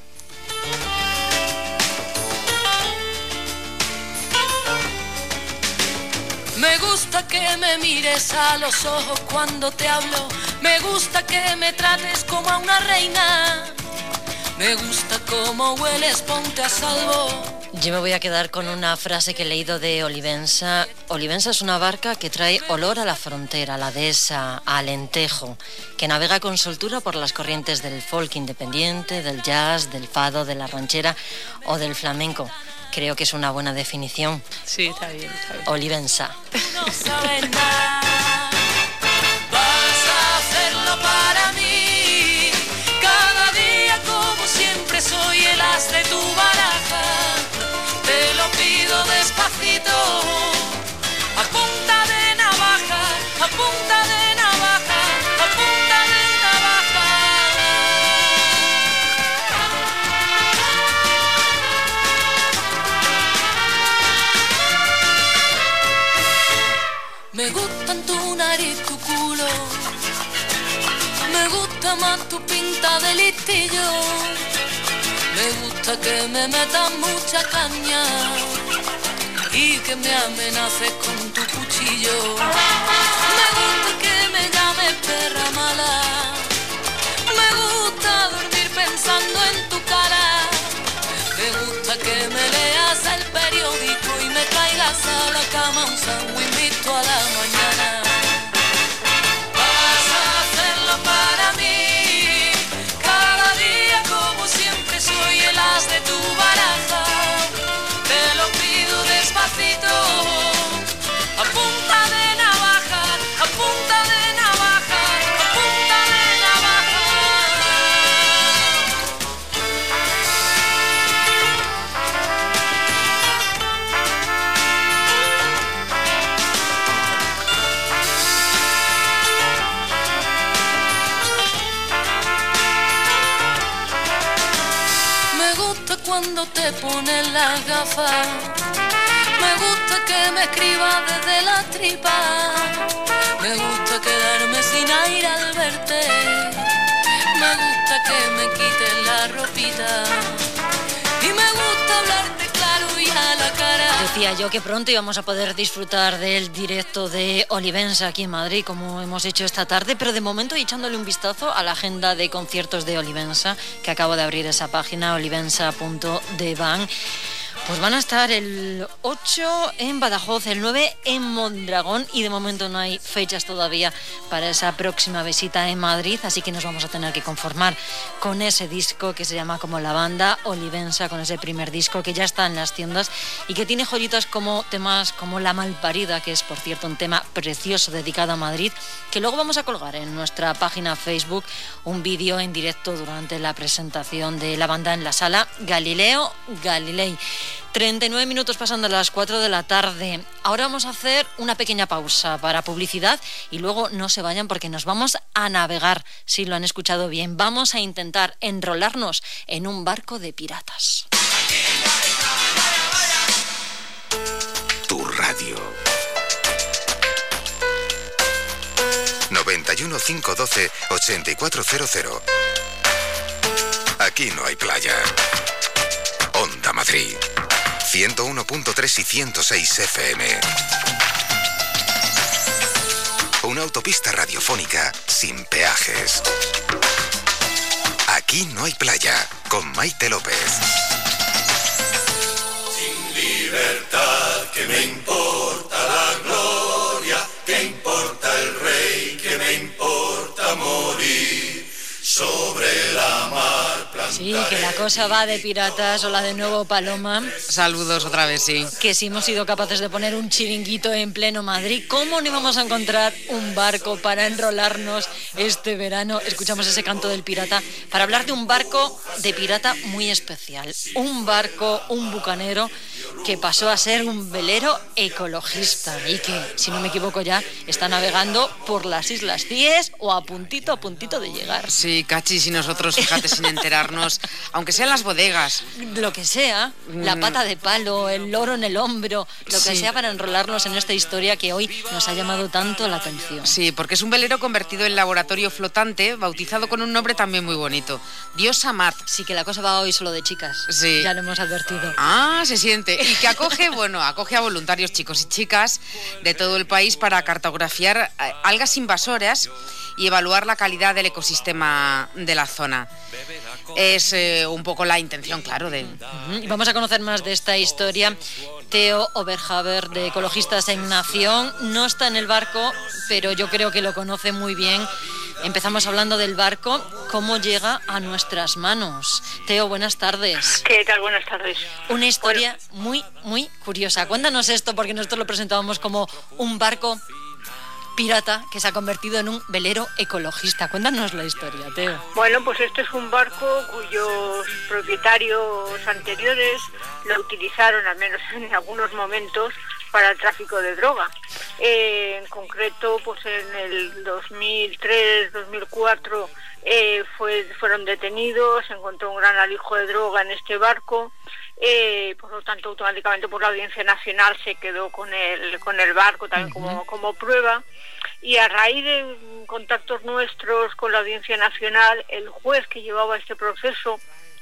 Me gusta que me mires a los ojos cuando te hablo. Me gusta que me trates como a una reina. Me gusta cómo hueles, ponte a salvo. Yo me voy a quedar con una frase que he leído de Olivença. Olivença es una barca que trae olor a la frontera, a la dehesa, a Alentejo, que navega con soltura por las corrientes del folk independiente, del jazz, del fado, de la ranchera o del flamenco. Creo que es una buena definición. Sí, está bien, está bien. Olivença. No sabes nada, vas a hacerlo para mí. Cada día como siempre soy el as de tu baraja. Te lo pido despacito, a punta de navaja, a punta de navaja, a punta de navaja. Me gustan tu nariz, tu culo, me gusta más tu pinta de listillo. Me gusta que me metas mucha caña y que me amenaces con tu cuchillo. Me gusta que me llames perra mala. Me gusta dormir pensando en tu cara. Me gusta que me leas el periódico y me traigas a la cama un sándwich mixto a la mañana. Vas a hacerlo para mí. Soy el as de tu baraja, te lo pido despacito, a punta de navaja, a punta de navaja, a punta de navaja. Cuando te pones las gafas, me gusta que me escribas desde la tripa, me gusta quedarme sin aire al verte, me gusta que me quites la ropita y me gusta hablarte claro y a la cara. Decía yo que pronto íbamos a poder disfrutar del directo de Olivença aquí en Madrid, como hemos hecho esta tarde, pero de momento echándole un vistazo a la agenda de conciertos de Olivença, que acabo de abrir esa página, olivença.devan. Pues van a estar el 8 en Badajoz, el 9 en Mondragón y de momento no hay fechas todavía para esa próxima visita en Madrid, así que nos vamos a tener que conformar con ese disco que se llama como la banda Olivença, con ese primer disco que ya está en las tiendas y que tiene joyitas como temas como La Malparida, que es por cierto un tema precioso dedicado a Madrid, que luego vamos a colgar en nuestra página Facebook un vídeo en directo durante la presentación de la banda en la sala Galileo Galilei. 39 minutos pasando a las 4 de la tarde. Ahora vamos a hacer una pequeña pausa para publicidad y luego no se vayan porque nos vamos a navegar, si lo han escuchado bien. Vamos a intentar enrolarnos en un barco de piratas. Tu radio. 91 512 8400. Aquí no hay playa. Onda Madrid. 101.3 y 106 FM. Una autopista radiofónica sin peajes. Aquí no hay playa, con Maite López. Sin libertad, ¿qué me importa la gloria? ¿Qué importa el rey? ¿Qué me importa morir? Sobre la mar plantada. Sí, que la cosa va de piratas. Hola de nuevo, Paloma. Saludos otra vez, sí. Que si hemos sido capaces de poner un chiringuito en pleno Madrid, ¿cómo no íbamos a encontrar un barco para enrolarnos este verano? Escuchamos ese canto del pirata para hablar de un barco de pirata muy especial. Un barco, un bucanero que pasó a ser un velero ecologista y que, si no me equivoco ya, está navegando por las Islas Cíes o a puntito de llegar. Sí, cachis, y nosotros, fíjate, sin enterarnos, aunque sean las bodegas. Lo que sea, la pata de palo, el loro en el hombro, lo que sea para enrolarnos en esta historia que hoy nos ha llamado tanto la atención. Sí, porque es un velero convertido en laboratorio flotante, bautizado con un nombre también muy bonito, Dios Amat. Sí, que la cosa va hoy solo de chicas. Sí. Ya lo hemos advertido. Ah, se siente. Y que acoge a voluntarios chicos y chicas de todo el país para cartografiar algas invasoras y evaluar la calidad del ecosistema de la zona. Es un poco la intención, claro, de... Y vamos a conocer más de esta historia. Theo Oberhaber, de Ecologistas en Nación, no está en el barco, pero yo creo que lo conoce muy bien. Empezamos hablando del barco, cómo llega a nuestras manos. Theo, buenas tardes. ¿Qué tal? Buenas tardes. Una historia muy curiosa. Cuéntanos esto, porque nosotros lo presentábamos como un barco pirata que se ha convertido en un velero ecologista. Cuéntanos la historia, Theo. Bueno, pues este es un barco cuyos propietarios anteriores lo utilizaron, al menos en algunos momentos, para el tráfico de droga. En concreto, pues en el 2003-2004 fueron detenidos, se encontró un gran alijo de droga en este barco. Por lo tanto, automáticamente por la Audiencia Nacional se quedó con el barco también como prueba, y a raíz de contactos nuestros con la Audiencia Nacional, el juez que llevaba este proceso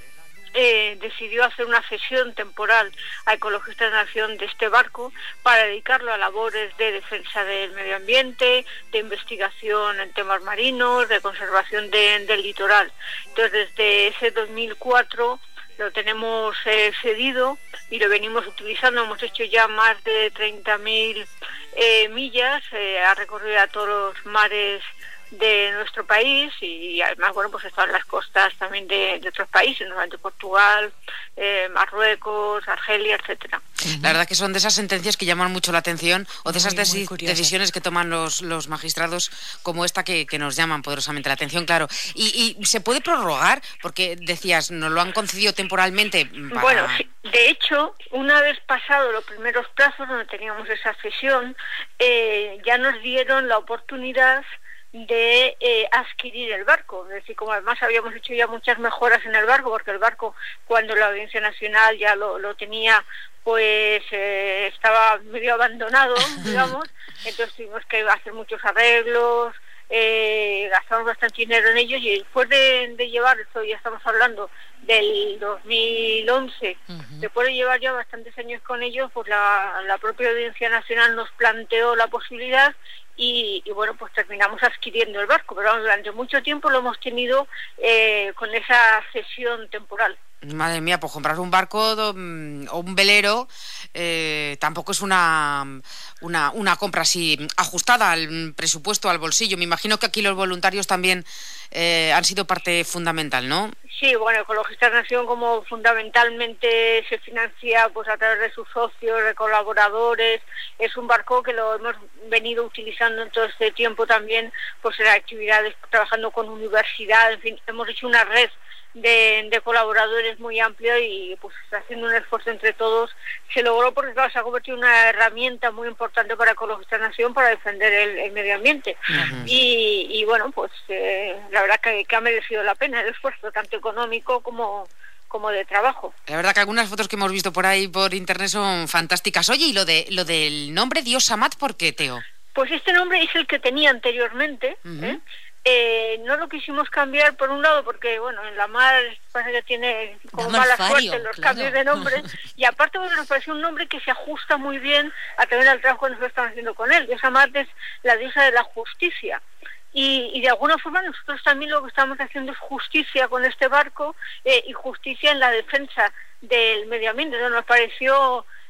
decidió hacer una cesión temporal a Ecologistas de Nación de este barco para dedicarlo a labores de defensa del medio ambiente, de investigación en temas marinos, de conservación del litoral. Entonces, desde ese 2004 lo tenemos cedido y lo venimos utilizando. Hemos hecho ya más de 30.000 millas, ha recorrido a todos los mares de nuestro país, y además, bueno, pues están las costas también de otros países, normalmente Portugal, Marruecos, Argelia, etcétera. La verdad que son de esas sentencias que llaman mucho la atención, o de esas decisiones que toman los magistrados, como esta que nos llaman poderosamente la atención, claro. Y se puede prorrogar, porque decías, nos lo han concedido temporalmente para... Bueno, sí, de hecho, una vez pasado los primeros plazos donde teníamos esa cesión, ya nos dieron la oportunidad de adquirir el barco. Es decir, como además habíamos hecho ya muchas mejoras en el barco, porque el barco, cuando la Audiencia Nacional ya lo tenía, pues estaba medio abandonado, digamos, entonces tuvimos que hacer muchos arreglos, gastamos bastante dinero en ellos, y después de llevar, esto ya estamos hablando del 2011, después de llevar ya bastantes años con ellos, pues la propia Audiencia Nacional nos planteó la posibilidad. Y bueno, pues terminamos adquiriendo el barco, pero vamos, durante mucho tiempo lo hemos tenido con esa cesión temporal. Madre mía, pues comprar un barco o un velero tampoco es una compra así ajustada al presupuesto, al bolsillo. Me imagino que aquí los voluntarios también han sido parte fundamental, ¿no? Sí, bueno, Ecologistas Nación, como fundamentalmente se financia pues a través de sus socios, de colaboradores, es un barco que lo hemos venido utilizando en todo este tiempo también, pues en actividades, trabajando con universidades, en fin, hemos hecho una red de colaboradores muy amplio, y pues haciendo un esfuerzo entre todos se logró, porque claro, se ha convertido en una herramienta muy importante para Ecologistas Nación para defender el medio ambiente. Y bueno, pues la verdad que ha merecido la pena el esfuerzo, tanto económico como de trabajo. La verdad que algunas fotos que hemos visto por ahí por internet son fantásticas. Oye, y lo del nombre Dios Amat, ¿por qué, Theo? Pues este nombre es el que tenía anteriormente, no lo quisimos cambiar, por un lado porque, bueno, en la mar parece que tiene como mala suerte los cambios de nombre, y aparte, bueno, nos parece un nombre que se ajusta muy bien a también al trabajo que nosotros estamos haciendo con él. Dios Amat es la diosa de la justicia, y de alguna forma nosotros también lo que estamos haciendo es justicia con este barco, y justicia en la defensa del medio ambiente. Entonces nos pareció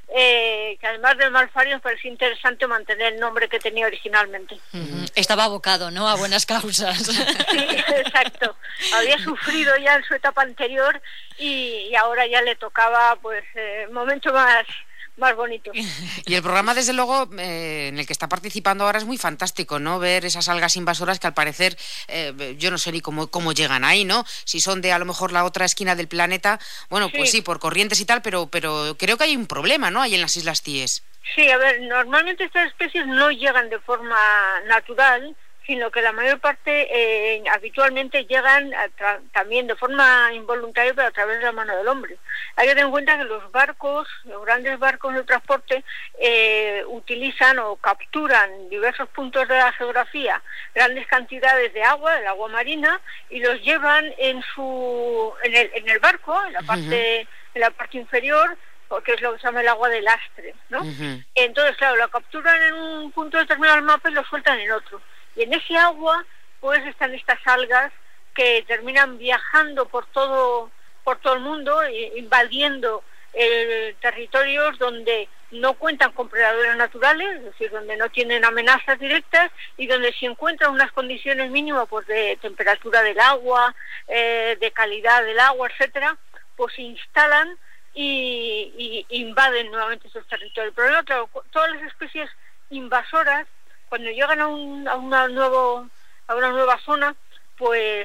que además del Malfario me pareció interesante mantener el nombre que tenía originalmente. Estaba abocado, ¿no?, a buenas causas. Sí, exacto. Había sufrido ya en su etapa anterior y ahora ya le tocaba pues momento más bonito. Y el programa, desde luego, en el que está participando ahora es muy fantástico, ¿no? Ver esas algas invasoras que al parecer, yo no sé ni cómo llegan ahí, ¿no? Si son de a lo mejor la otra esquina del planeta, bueno, pues sí, por corrientes y tal, pero creo que hay un problema, ¿no?, ahí en las Islas Cíes. Sí, a ver, normalmente estas especies no llegan de forma natural, sino que la mayor parte habitualmente llegan también de forma involuntaria, pero a través de la mano del hombre. Hay que tener en cuenta que los grandes barcos de transporte, utilizan o capturan diversos puntos de la geografía, grandes cantidades de agua, del agua marina, y los llevan en el barco, en la parte inferior, porque es lo que se llama el agua de lastre, ¿no? Entonces, claro, lo capturan en un punto determinado del mapa y lo sueltan en otro. Y en ese agua, pues, están estas algas que terminan viajando por todo el mundo, invadiendo territorios donde no cuentan con predadores naturales, es decir, donde no tienen amenazas directas y donde si encuentran unas condiciones mínimas, pues, de temperatura del agua, de calidad del agua, etcétera, pues se instalan y invaden nuevamente esos territorios. El problema, claro, todas las especies invasoras, cuando llegan a una nueva zona, pues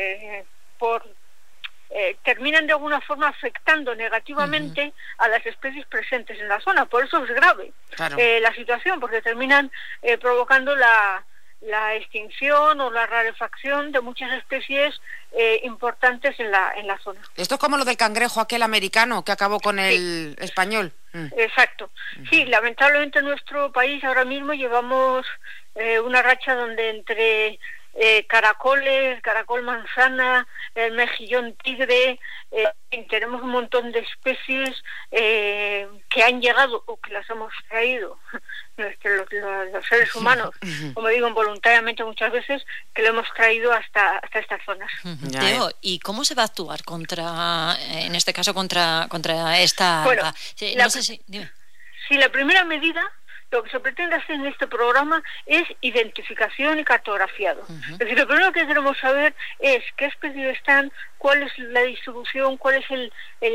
terminan de alguna forma afectando negativamente a las especies presentes en la zona. Por eso es grave la situación, porque terminan provocando la extinción o la rarefacción de muchas especies importantes en la zona. Esto es como lo del cangrejo aquel americano que acabó con el español. Exacto. Sí, lamentablemente en nuestro país ahora mismo llevamos una racha donde entre caracol manzana, el mejillón tigre, tenemos un montón de especies que han llegado o que las hemos traído los seres humanos, como digo, involuntariamente muchas veces, que lo hemos traído hasta estas zonas. Teo, ¿y cómo se va a actuar en este caso contra esta... Bueno, no sé si... Dime. Sí, la primera medida, lo que se pretende hacer en este programa es identificación y cartografiado. Es decir, lo primero que queremos saber es qué especies están, cuál es la distribución, cuál es el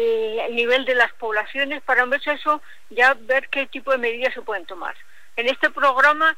nivel de las poblaciones, para en base a eso ya ver qué tipo de medidas se pueden tomar. En este programa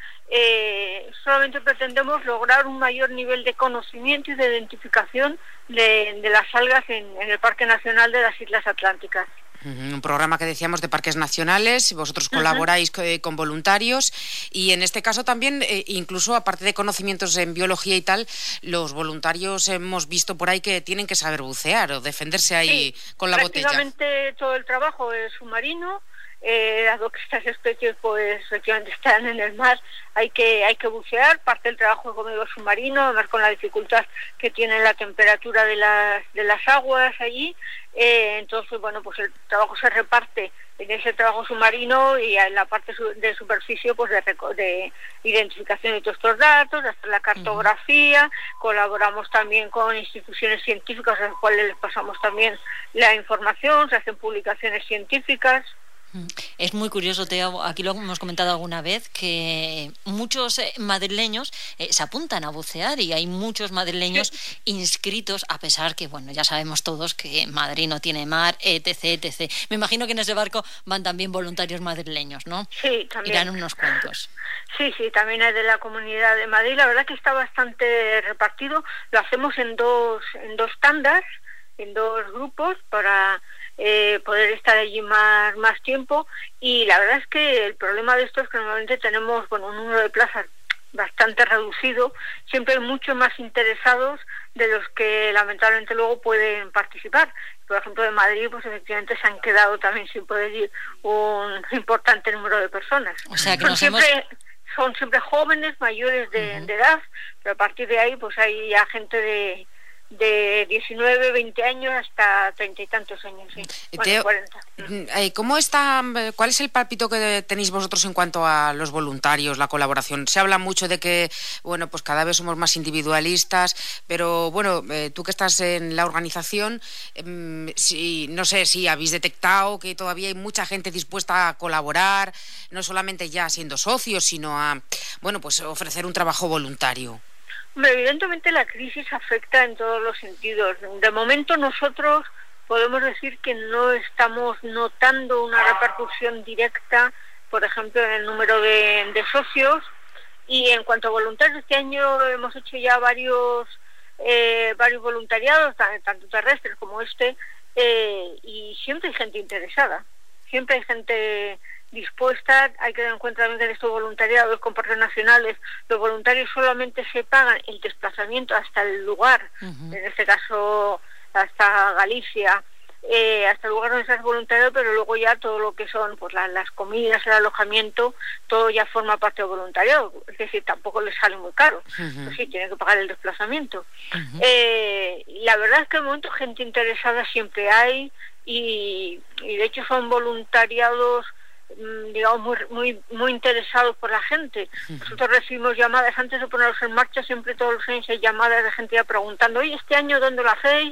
solamente pretendemos lograr un mayor nivel de conocimiento y de identificación de las algas en el Parque Nacional de las Islas Atlánticas. Un programa que decíamos de parques nacionales, vosotros colaboráis con voluntarios y en este caso también, incluso aparte de conocimientos en biología y tal, los voluntarios hemos visto por ahí que tienen que saber bucear o defenderse ahí con la botella. Prácticamente todo el trabajo es submarino, dado que estas especies pues efectivamente están en el mar, hay que bucear. Parte del trabajo, como digo, submarino, además con la dificultad que tiene la temperatura de las aguas allí. Entonces, bueno, pues el trabajo se reparte en ese trabajo submarino y en la parte de superficie, pues de identificación de todos estos datos, de hacer la cartografía. Colaboramos también con instituciones científicas a las cuales les pasamos también la información, se hacen publicaciones científicas. Es muy curioso, Teo, aquí lo hemos comentado alguna vez, que muchos madrileños se apuntan a bucear y hay muchos madrileños inscritos, a pesar que, bueno, ya sabemos todos que Madrid no tiene mar, etc. Me imagino que en ese barco van también voluntarios madrileños, ¿no? Sí, también. Irán unos cuantos. Sí, también es de la Comunidad de Madrid. La verdad que está bastante repartido. Lo hacemos en dos tandas, en dos grupos, para poder estar allí más tiempo, y la verdad es que el problema de esto es que normalmente tenemos un número de plazas bastante reducido, siempre hay mucho más interesados de los que lamentablemente luego pueden participar. Por ejemplo, de Madrid, pues efectivamente se han quedado también sin poder ir un importante número de personas. O sea que son siempre jóvenes, mayores de edad, pero a partir de ahí pues hay ya gente de desde 19, 20 años hasta 30 y tantos años, sí. Bueno, 40. ¿Cuál es el pálpito que tenéis vosotros en cuanto a los voluntarios, la colaboración? Se habla mucho de que, bueno, pues cada vez somos más individualistas, pero bueno, tú que estás en la organización, no sé si habéis detectado que todavía hay mucha gente dispuesta a colaborar, no solamente ya siendo socios, sino a, bueno, pues ofrecer un trabajo voluntario. Evidentemente la crisis afecta en todos los sentidos. De momento nosotros podemos decir que no estamos notando una repercusión directa, por ejemplo, en el número de socios. Y en cuanto a voluntarios, este año hemos hecho ya varios voluntariados, tanto terrestres como y siempre hay gente interesada, siempre hay gente dispuesta. Hay que tener en cuenta también que en estos voluntariados con parques nacionales los voluntarios solamente se pagan el desplazamiento hasta el lugar, en este caso hasta Galicia, hasta el lugar donde se hace voluntariado, pero luego ya todo lo que son pues las comidas, el alojamiento, todo ya forma parte del voluntariado, es decir, tampoco les sale muy caro, pues sí, tienen que pagar el desplazamiento. La verdad es que de momento gente interesada siempre hay, y de hecho son voluntariados, digamos, muy interesados por la gente. Nosotros recibimos llamadas antes de ponerlos en marcha, siempre todos los años hay llamadas de gente ya preguntando: oye, ¿este año dónde lo hacéis?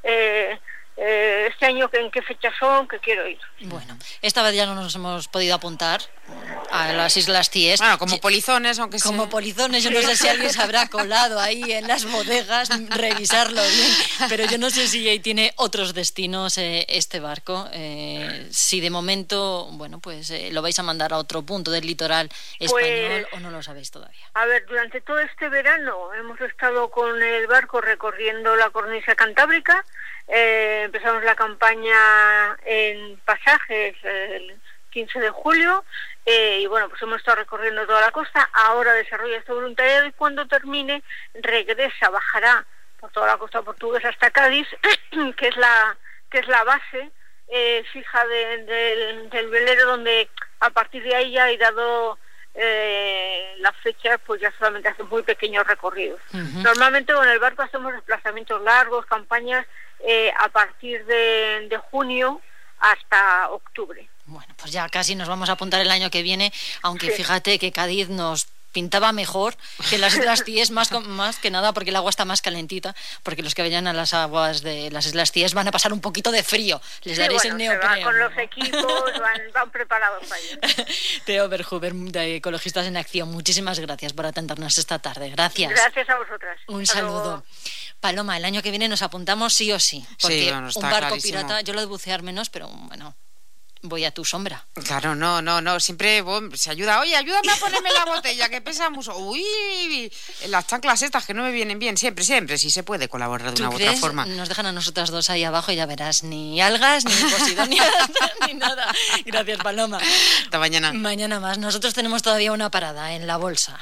Este año ¿en qué fechas son? Que quiero ir. Bueno, esta vez ya no nos hemos podido apuntar a las Islas Cíes. Bueno, como polizones, aunque sea. Como polizones, yo no sé si alguien se habrá colado ahí en las bodegas, revisarlo bien, pero yo no sé si ahí tiene otros destinos este barco. Si de momento, bueno, pues lo vais a mandar a otro punto del litoral español, o no lo sabéis todavía. A ver, durante todo este verano hemos estado con el barco recorriendo la cornisa cantábrica. Empezamos la campaña en Pasajes el 15 de julio y bueno, pues hemos estado recorriendo toda la costa. Ahora desarrolla este voluntariado y cuando termine bajará por toda la costa portuguesa hasta Cádiz, que es la base fija del velero, donde a partir de ahí ya hay dado las fechas, pues ya solamente hace muy pequeños recorridos. Normalmente con el barco hacemos desplazamientos largos, campañas a partir de junio hasta octubre. Bueno, pues ya casi nos vamos a apuntar el año que viene, aunque fíjate que Cádiz nos pintaba mejor que las Islas Cíes, más que nada porque el agua está más calentita, porque los que vayan a las aguas de las Islas Cíes van a pasar un poquito de frío. Les daréis el neopreno. Con los equipos van preparados para ello. Theo Verhoever, de Ecologistas en Acción, muchísimas gracias por atendernos esta tarde. Gracias. Gracias a vosotras. Un saludo. Paloma, el año que viene nos apuntamos sí o sí, porque un barco clarísimo. Pirata, yo lo de bucear menos, pero bueno, voy a tu sombra. Claro, no, siempre se ayuda. Oye, ayúdame a ponerme la botella, que pesa mucho. Uy, las chanclas estas que no me vienen bien, siempre, si se puede colaborar de una u otra forma. Nos dejan a nosotras dos ahí abajo y ya verás, ni algas, ni posidonia, ni nada. Gracias, Paloma. Hasta mañana. Mañana más. Nosotros tenemos todavía una parada en la bolsa.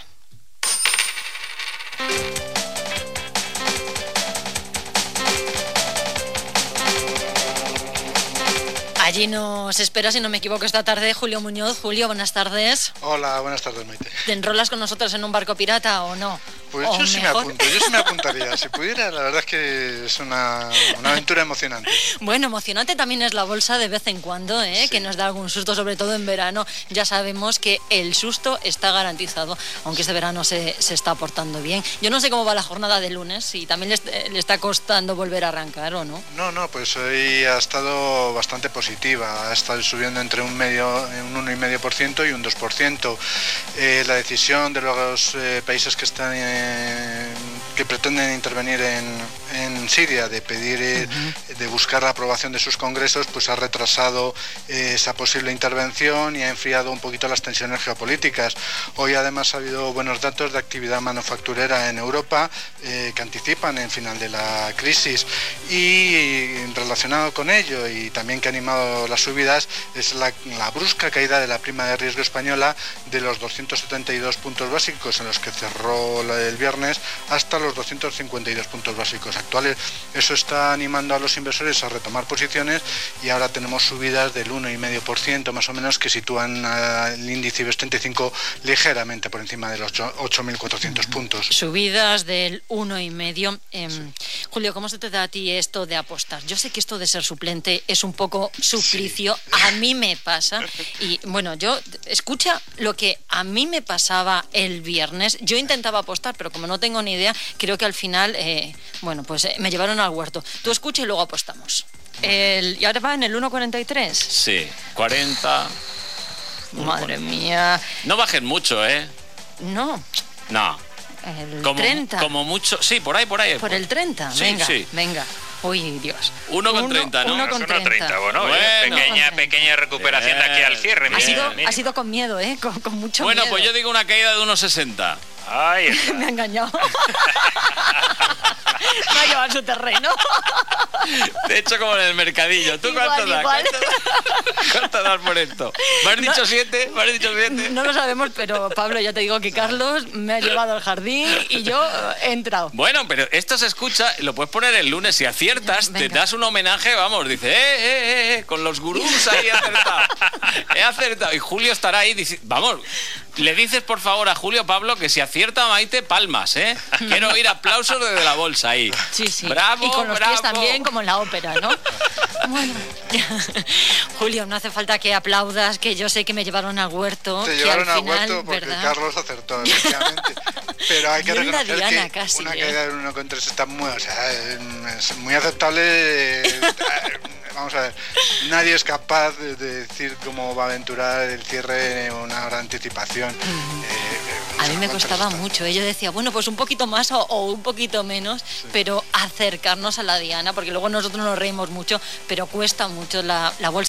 Allí nos espera, si no me equivoco, esta tarde Julio Muñoz. Julio, buenas tardes. Hola, buenas tardes, Maite. ¿Te enrolas con nosotros en un barco pirata o no? Pues yo sí me apuntaría. Si pudiera, la verdad es que es una aventura emocionante. Bueno, emocionante también es la bolsa de vez en cuando, sí, que nos da algún susto, sobre todo en verano. Ya sabemos que el susto está garantizado, aunque este verano se está portando bien. Yo no sé cómo va la jornada de lunes, si también le está costando volver a arrancar o no. No, pues hoy ha estado bastante positiva. Ha estado subiendo entre un 1,5% y un 2%. La decisión de los países que pretenden intervenir en Siria de pedir, de buscar la aprobación de sus congresos, pues ha retrasado esa posible intervención y ha enfriado un poquito las tensiones geopolíticas. Hoy además ha habido buenos datos de actividad manufacturera en Europa que anticipan el final de la crisis, y relacionado con ello y también que ha animado las subidas es la brusca caída de la prima de riesgo española de los 272 puntos básicos en los que cerró el viernes hasta los 252 puntos básicos actuales. Eso está animando a los inversores a retomar posiciones y ahora tenemos subidas del 1,5% más o menos que sitúan el índice IBEX 35 ligeramente por encima de los 8.400 puntos. Subidas del 1,5%. Julio, ¿cómo se te da a ti esto de apostar? Yo sé que esto de ser suplente es un poco suplicio, sí. A mí me pasa y bueno, yo escucha lo que a mí me pasaba el viernes. Yo intentaba apostar, pero como no tengo ni idea, creo que al final, me llevaron al huerto. Tú escucha y luego apostamos. ¿Y ahora va en el 1,43? Sí, 40. Madre mía. No bajen mucho, ¿eh? No. El 30. Como mucho, sí, por ahí. ¿Por el 30? Sí, venga. Uy, Dios. 1,30, ¿no? 1,30. Bueno, pequeña recuperación de aquí al cierre. Ha sido con miedo, con mucho miedo. Bueno, pues yo digo una caída de 1,60. Ay, me ha engañado. Me ha llevado a su terreno. De hecho, como en el mercadillo. ¿Tú cuánto das? ¿Cuánto das por esto? ¿Me has dicho 7? ¿Me has dicho 7? No lo sabemos, pero Pablo, ya te digo que Carlos me ha llevado al jardín y yo he entrado. Bueno, pero esto se escucha, lo puedes poner el lunes. Si aciertas, te das un homenaje, vamos, dice, con los gurús ahí he acertado. He acertado. Y Julio estará ahí, vamos, le dices por favor a Julio Pablo que si acierta Maite, palmas, Quiero oír aplausos desde la bolsa ahí. Sí. Bravo, y con los bravo. pies también, como en la ópera, ¿no? Bueno, Julio, no hace falta que aplaudas, que yo sé que me llevaron al huerto. Te llevaron al huerto porque ¿verdad? Carlos acertó, efectivamente. Pero hay que reconocer Diana, que casi, una caída del 1,3 está es muy aceptable. Vamos a ver, nadie es capaz de decir cómo va a aventurar el cierre en una gran anticipación. A mí me costaba mucho. Yo decía, bueno, pues un poquito más o un poquito menos, sí. Pero acercarnos a la diana, porque luego nosotros nos reímos mucho, pero cuesta mucho la bolsa.